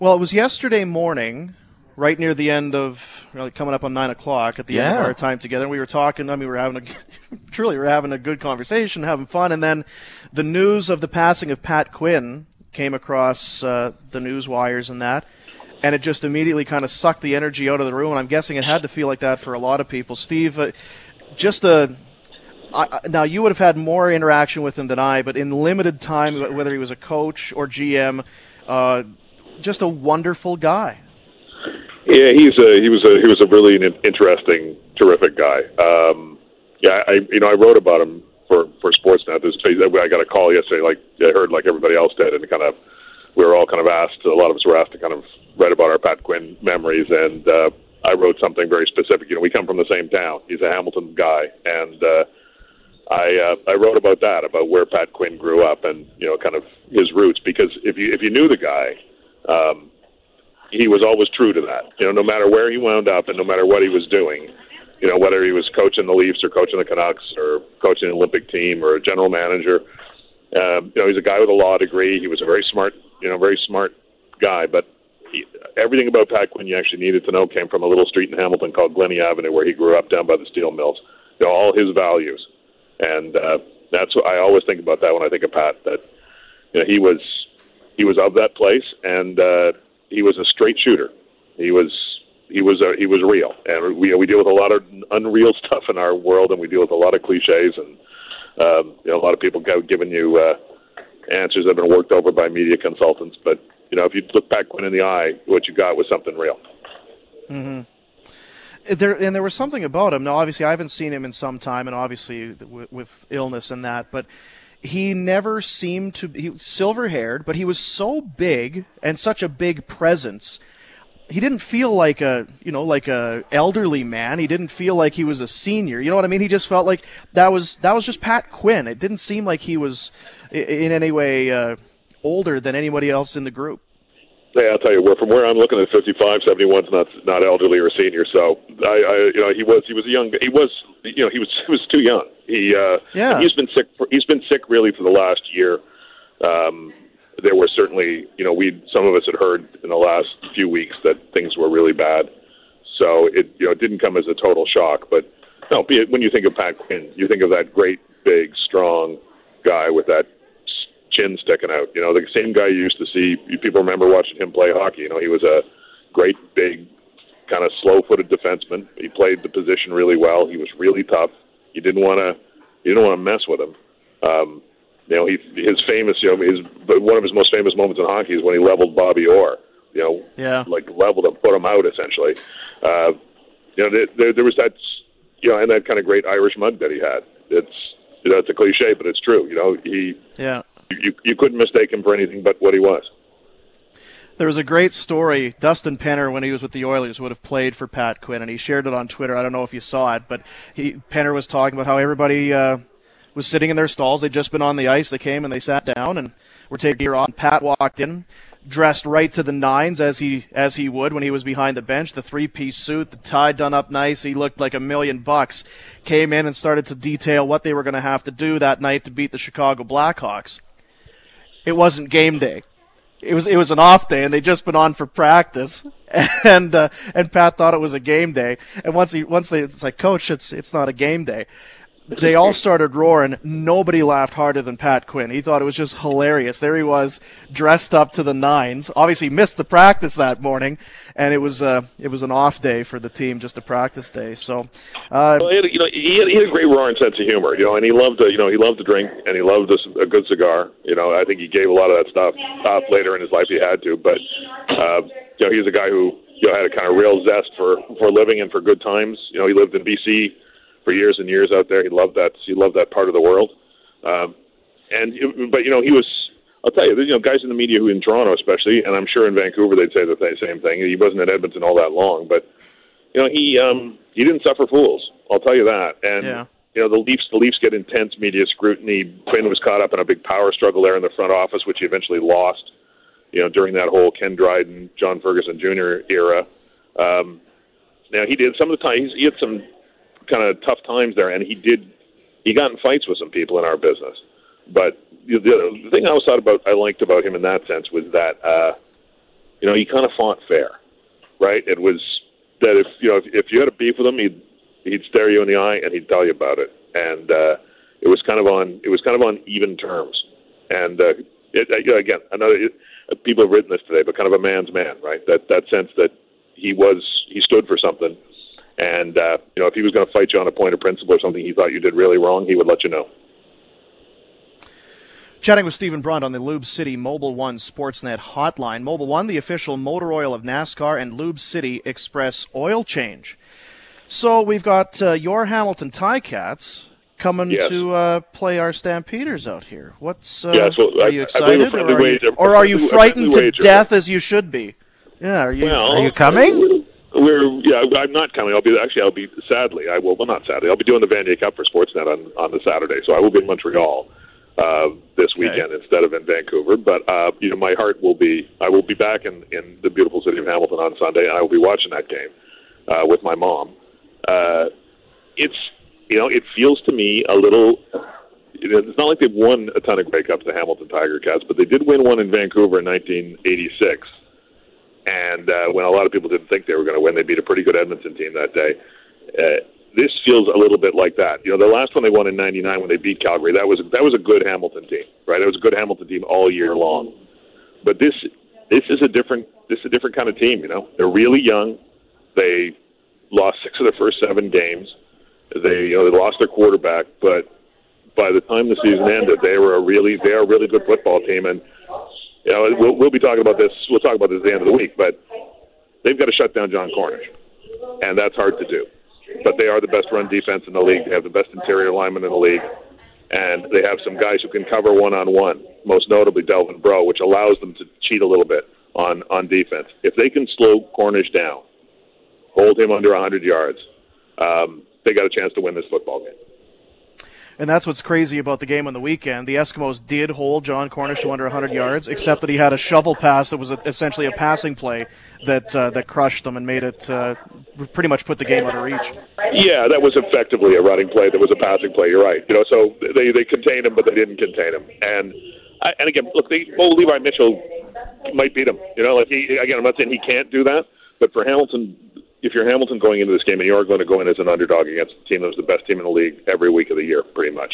Well, it was yesterday morning, right near the end of, coming up on 9 o'clock at the end of our time together. And we were talking, we were having we were having a good conversation, having fun. And then the news of the passing of Pat Quinn came across the news wires and that. And it just immediately kind of sucked the energy out of the room. And I'm guessing it had to feel like that for a lot of people. Steve, now you would have had more interaction with him than I, but in limited time, whether he was a coach or GM, just a wonderful guy. Yeah, he was a really interesting, terrific guy. I wrote about him for Sportsnet. I got a call yesterday, I heard like everybody else did, and we were all kind of asked. A lot of us were asked to kind of write about our Pat Quinn memories, and I wrote something very specific. We come from the same town. He's a Hamilton guy, and I wrote about that, about where Pat Quinn grew up, and kind of his roots. Because if you knew the guy. He was always true to that. No matter where he wound up and no matter what he was doing, whether he was coaching the Leafs or coaching the Canucks or coaching an Olympic team or a general manager, he's a guy with a law degree. He was a very smart guy. But everything about Pat Quinn you actually needed to know came from a little street in Hamilton called Glennie Avenue, where he grew up down by the steel mills. All his values, and that's what I always think about that when I think of Pat. That he was of that place, and he was a straight shooter. He was real, and we deal with a lot of unreal stuff in our world, and we deal with a lot of cliches, and a lot of people giving you answers that have been worked over by media consultants. But if you look Pat Quinn in the eye, what you got was something real. Mm-hmm. There was something about him. Now, obviously, I haven't seen him in some time, and obviously with illness and that, but he never seemed to be silver-haired, but he was so big and such a big presence. He didn't feel like a elderly man. He didn't feel like he was a senior. You know what I mean? He just felt like that was just Pat Quinn. It didn't seem like he was in any way older than anybody else in the group. Yeah, I'll tell you, from where I'm looking at 55, 71's not elderly or senior. So he was a young. He was too young. He's been sick. He's been sick really for the last year. There were certainly, some of us had heard in the last few weeks that things were really bad. So it didn't come as a total shock. But no, when you think of Pat Quinn, you think of that great, big, strong guy with that chin sticking out. The same guy you used to see. People remember watching him play hockey. He was a great, big, kind of slow-footed defenseman. He played the position really well. He was really tough. You didn't want to mess with him. His famous, one of his most famous moments in hockey is when he leveled Bobby Orr. Leveled him, put him out essentially. There was that, and that kind of great Irish mug that he had. It's a cliche, but it's true. You couldn't mistake him for anything but what he was. There was a great story. Dustin Penner, when he was with the Oilers, would have played for Pat Quinn, and he shared it on Twitter. I don't know if you saw it, but Penner was talking about how everybody was sitting in their stalls. They'd just been on the ice. They came and they sat down and were taking gear off. Pat walked in, dressed right to the nines as he would when he was behind the bench. The three-piece suit, the tie done up nice. He looked like $1 million. Came in and started to detail what they were going to have to do that night to beat the Chicago Blackhawks. It wasn't game day. It was an off day, and they'd just been on for practice, and Pat thought it was a game day. And once it's like, Coach, it's not a game day. They all started roaring. Nobody laughed harder than Pat Quinn. He thought it was just hilarious. There he was, dressed up to the nines. Obviously missed the practice that morning, and it was an off day for the team, just a practice day. So, he had a great roaring sense of humor, and he loved to drink, and he loved a good cigar. I think he gave a lot of that stuff up later in his life. He had to, but he's a guy who had a kind of real zest for living and for good times. He lived in BC for years and years out there. He loved that part of the world. But he was, I'll tell you, guys in the media who in Toronto especially, and I'm sure in Vancouver they'd say the same thing. He wasn't at Edmonton all that long, but he didn't suffer fools. I'll tell you that. And the Leafs get intense media scrutiny. Quinn was caught up in a big power struggle there in the front office, which he eventually lost. During that whole Ken Dryden, John Ferguson Jr. era. Now he did some of the times he had some kind of tough times there, and he got in fights with some people in our business. But the thing I liked about him in that sense was that he kind of fought fair, right? It was that if you had a beef with him, he'd stare you in the eye and he'd tell you about it, and it was kind of on even terms. And again, people have written this today, but kind of a man's man, right? That sense that he stood for something, and if he was going to fight you on a point of principle or something he thought you did really wrong, he would let you know. Chatting with Stephen Brunt on the Lube City Mobil 1 Sportsnet hotline. Mobil 1, the official motor oil of NASCAR, and Lube City Express oil change. So we've got your Hamilton Ticats coming to play our Stampeders out here. Are you excited, or are you frightened to death as you should be? Yeah, are you coming? I'm not coming. I'll be sadly. I will. Well, not sadly. I'll be doing the Vanier Cup for Sportsnet on the Saturday, so I will be in Montreal this weekend instead of in Vancouver. But my heart will be. I will be back in the beautiful city of Hamilton on Sunday, and I will be watching that game with my mom. It feels to me a little. It's not like they've won a ton of Grey Cups, the Hamilton Tiger Cats, but they did win one in Vancouver in 1986. And when a lot of people didn't think they were going to win, they beat a pretty good Edmonton team that day. This feels a little bit like that. The last one they won in '99 when they beat Calgary, that was a good Hamilton team, right? It was a good Hamilton team all year long. But this is a different kind of team. They're really young. They lost 6 of their first 7 games. They lost their quarterback, but by the time the season ended, they are a really good football team. And we'll be talking about this. We'll talk about this at the end of the week. But they've got to shut down John Cornish, and that's hard to do. But they are the best run defense in the league. They have the best interior linemen in the league, and they have some guys who can cover one-on-one. Most notably Delvin Breaux, which allows them to cheat a little bit on defense. If they can slow Cornish down, hold him under 100 yards, they got a chance to win this football game. And that's what's crazy about the game on the weekend. The Eskimos did hold John Cornish to under 100 yards, except that he had a shovel pass that was essentially a passing play that crushed them and made it pretty much put the game out of reach. Yeah, that was effectively a running play. That was a passing play. You're right. So they contained him, but they didn't contain him. And again, look, Levi Mitchell might beat him. I'm not saying he can't do that, but for Hamilton. If you're Hamilton going into this game, and you're going to go in as an underdog against a team that was the best team in the league every week of the year, pretty much.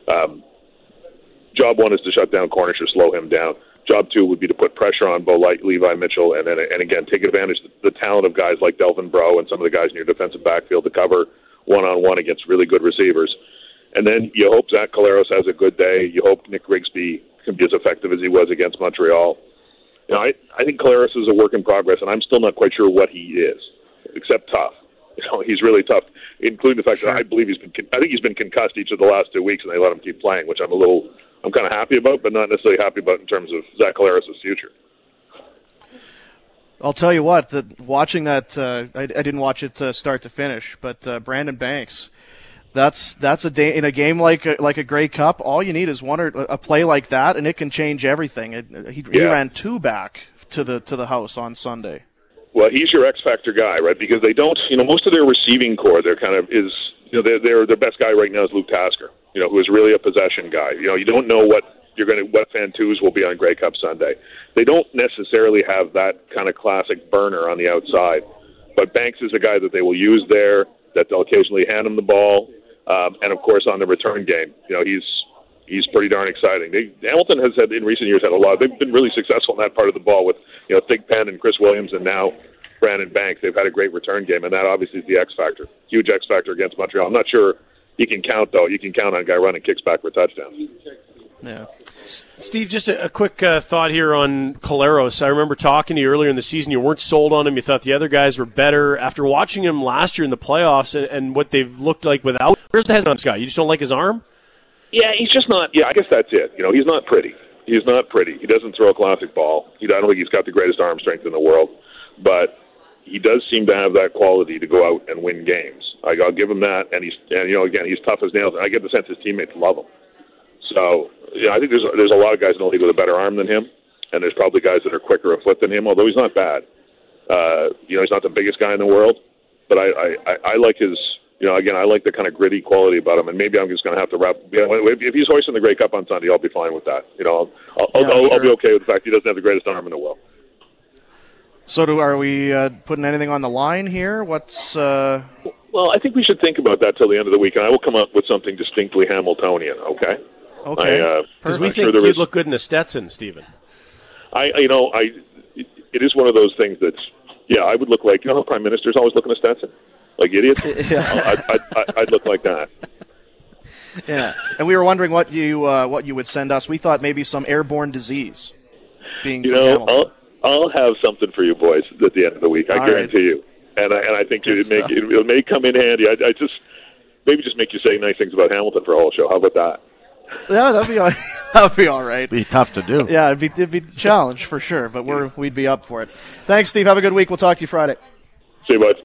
Job 1 is to shut down Cornish or slow him down. Job 2 would be to put pressure on Levi Mitchell, and again, take advantage of the talent of guys like Delvin Breaux and some of the guys in your defensive backfield to cover one-on-one against really good receivers. And then you hope Zach Collaros has a good day. You hope Nick Grigsby can be as effective as he was against Montreal. I think Collaros is a work in progress, and I'm still not quite sure what he is. Except tough. He's really tough, including the fact that I believe he's been concussed each of the last 2 weeks, and they let him keep playing, which I'm kind of happy about, but not necessarily happy about in terms of Zach Collaros' future. I'll tell you what, watching that, I didn't watch it start to finish, but Brandon Banks, that's a day in a game like a Grey Cup. All you need is a play like that, and it can change everything. He ran 2 back to the house on Sunday. Well, he's your X factor guy, right? Because they don't, most of their receiving core, they're kind of their best guy right now is Luke Tasker, who is really a possession guy. You don't know what Fantuz will be on Grey Cup Sunday. They don't necessarily have that kind of classic burner on the outside, but Banks is a guy that they will use there, that they'll occasionally hand him the ball, and of course on the return game, he's pretty darn exciting. Hamilton has had in recent years they've been really successful in that part of the ball with Thigpen and Chris Williams and now Brandon Banks. They've had a great return game, and that obviously is the X factor. Huge X factor against Montreal. I'm not sure you can count though. You can count on a guy running kicks back for touchdowns. Yeah. Steve, just a quick thought here on Collaros. I remember talking to you earlier in the season. You weren't sold on him. You thought the other guys were better. After watching him last year in the playoffs and what they've looked like without, where's the hesitant on this guy? You just don't like his arm? Yeah, he's just not. Yeah, I guess that's it. He's not pretty. He's not pretty. He doesn't throw a classic ball. I don't think he's got the greatest arm strength in the world, but he does seem to have that quality to go out and win games. I'll give him that. And again, he's tough as nails. And I get the sense his teammates love him. So I think there's a lot of guys in the league with a better arm than him, and there's probably guys that are quicker of foot than him. Although he's not bad. He's not the biggest guy in the world, but I like his. Again, I like the kind of gritty quality about him, and maybe I'm just going to have to wrap. If he's hoisting the Grey Cup on Sunday, I'll be fine with that. I'll be okay with the fact he doesn't have the greatest arm in the world. So are we putting anything on the line here? What's... Well, I think we should think about that till the end of the week, and I will come up with something distinctly Hamiltonian, okay? Okay. Because we think you'd look good in a Stetson, Stephen. It is one of those things that's, I would look like, how prime ministers always look in a Stetson? Like idiots? Yeah. I'd look like that. Yeah. And we were wondering what you would send us. We thought maybe some airborne disease being Hamilton. I'll have something for you boys at the end of the week. I guarantee you. And I think it may come in handy. I just make you say nice things about Hamilton for a whole show. How about that? Yeah, that'd be all, that'd be all right. Be tough to do. Yeah, it'd be a challenge for sure, but we'd be up for it. Thanks, Steve. Have a good week. We'll talk to you Friday. See you, bud.